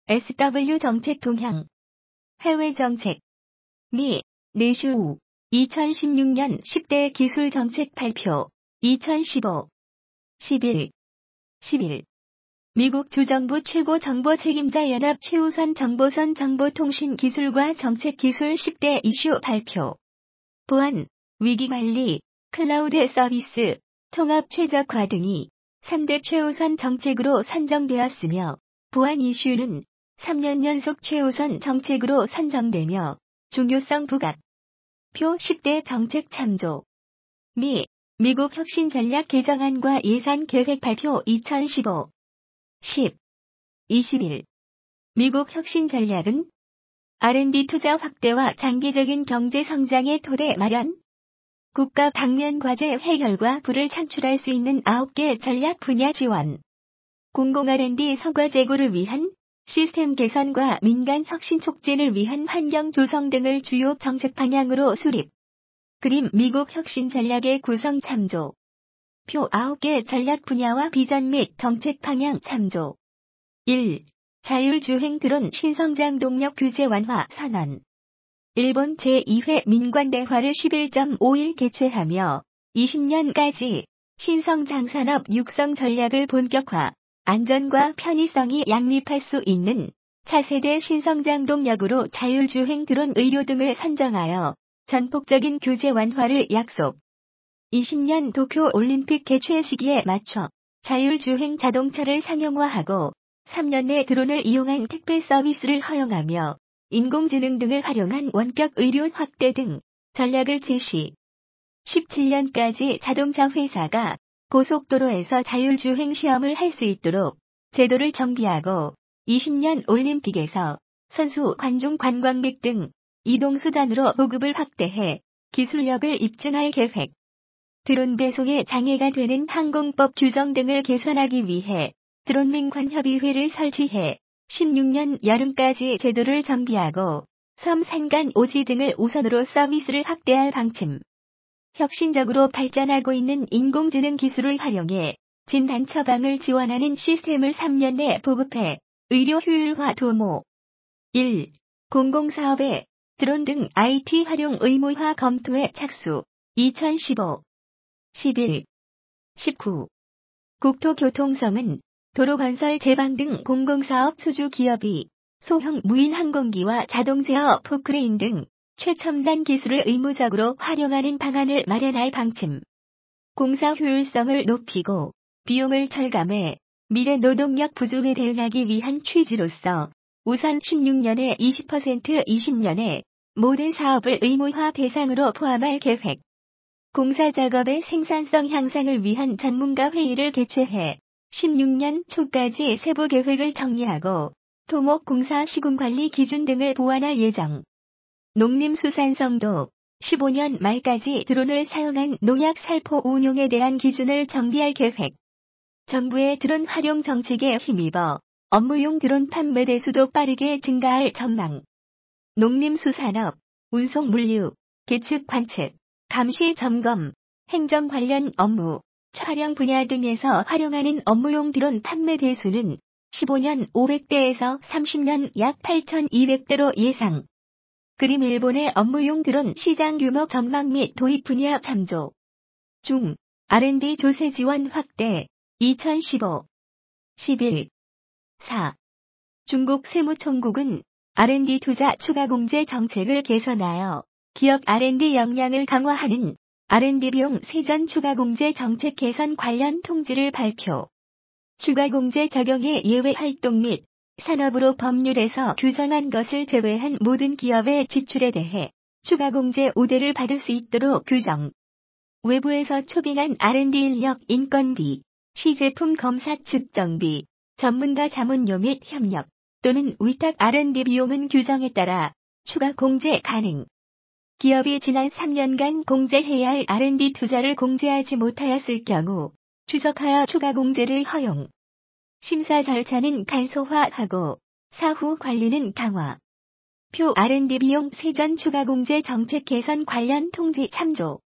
SW 정책 동향. 해외 정책. 미, 내슈 2016년 10대 기술 정책 발표. 2015. 11. 미국 주정부 최고 정보 책임자 연합 최우선 정보선 정보통신기술과 정책기술 10대 이슈 발표. 보안, 위기관리, 클라우드 서비스, 통합 최적화 등이 3대 최우선 정책으로 선정되었으며, 보안 이슈는 3년 연속 최우선 정책으로 선정되며 중요성 부각. 표 10대 정책 참조. 미국 혁신 전략 개정안과 예산 계획 발표 2015. 21. 미국 혁신 전략은 R&D 투자 확대와 장기적인 경제 성장의 토대 마련, 국가 당면 과제 해결과 부를 창출할 수 있는 9개 전략 분야 지원, 공공 R&D 성과 제고를 위한 시스템 개선과 민간 혁신 촉진을 위한 환경 조성 등을 주요 정책 방향으로 수립. 그림 미국 혁신 전략의 구성 참조. 표 9개 전략 분야와 비전 및 정책 방향 참조. 1. 자율주행 드론 신성장 동력 규제 완화 선언. 일본 제2회 민관대화를 11.5일 개최하며 20년까지 신성장 산업 육성 전략을 본격화, 안전과 편의성이 양립할 수 있는 차세대 신성장 동력으로 자율주행 드론 의료 등을 선정하여 전폭적인 규제 완화를 약속. 20년 도쿄 올림픽 개최 시기에 맞춰 자율주행 자동차를 상용화하고 3년 내 드론을 이용한 택배 서비스를 허용하며 인공지능 등을 활용한 원격 의료 확대 등 전략을 제시. 17년까지 자동차 회사가 고속도로에서 자율주행 시험을 할 수 있도록 제도를 정비하고 20년 올림픽에서 선수 관중 관광객 등 이동수단으로 보급을 확대해 기술력을 입증할 계획. 드론 배송에 장애가 되는 항공법 규정 등을 개선하기 위해 드론민관협의회를 설치해 16년 여름까지 제도를 정비하고 섬 산간 오지 등을 우선으로 서비스를 확대할 방침. 혁신적으로 발전하고 있는 인공지능 기술을 활용해 진단 처방을 지원하는 시스템을 3년 내 보급해 의료 효율화 도모. 1. 공공사업에 드론 등 IT 활용 의무화 검토에 착수. 2015. 19. 국토교통성은 도로건설 제방 등 공공사업 수주 기업이 소형 무인 항공기와 자동 제어 포크레인 등 최첨단 기술을 의무적으로 활용하는 방안을 마련할 방침. 공사 효율성을 높이고 비용을 절감해 미래 노동력 부족에 대응하기 위한 취지로서 우선 16년에 20%, 20년에 모든 사업을 의무화 대상으로 포함할 계획. 공사 작업의 생산성 향상을 위한 전문가 회의를 개최해 16년 초까지 세부 계획을 정리하고 토목 공사 시공 관리 기준 등을 보완할 예정. 농림수산성도 15년 말까지 드론을 사용한 농약 살포 운용에 대한 기준을 정비할 계획. 정부의 드론 활용 정책에 힘입어 업무용 드론 판매 대수도 빠르게 증가할 전망. 농림수산업, 운송 물류, 계측 관측, 감시 점검, 행정 관련 업무, 촬영 분야 등에서 활용하는 업무용 드론 판매 대수는 15년 500대에서 30년 약 8,200대로 예상. 그림 일본의 업무용 드론 시장 규모 전망 및 도입 분야 참조. 중, R&D 조세 지원 확대. 2015. 4. 중국 세무총국은 R&D 투자 추가 공제 정책을 개선하여 기업 R&D 역량을 강화하는 R&D 비용 세전 추가 공제 정책 개선 관련 통지를 발표. 추가 공제 적용의 예외 활동 및 산업으로 법률에서 규정한 것을 제외한 모든 기업의 지출에 대해 추가 공제 우대를 받을 수 있도록 규정. 외부에서 초빙한 R&D 인력 인건비, 시제품 검사 측정비, 전문가 자문료 및 협력 또는 위탁 R&D 비용은 규정에 따라 추가 공제 가능. 기업이 지난 3년간 공제해야 할 R&D 투자를 공제하지 못하였을 경우 추적하여 추가 공제를 허용. 심사 절차는 간소화하고 사후 관리는 강화. 표 R&D 비용 세전 추가 공제 정책 개선 관련 통지 참조.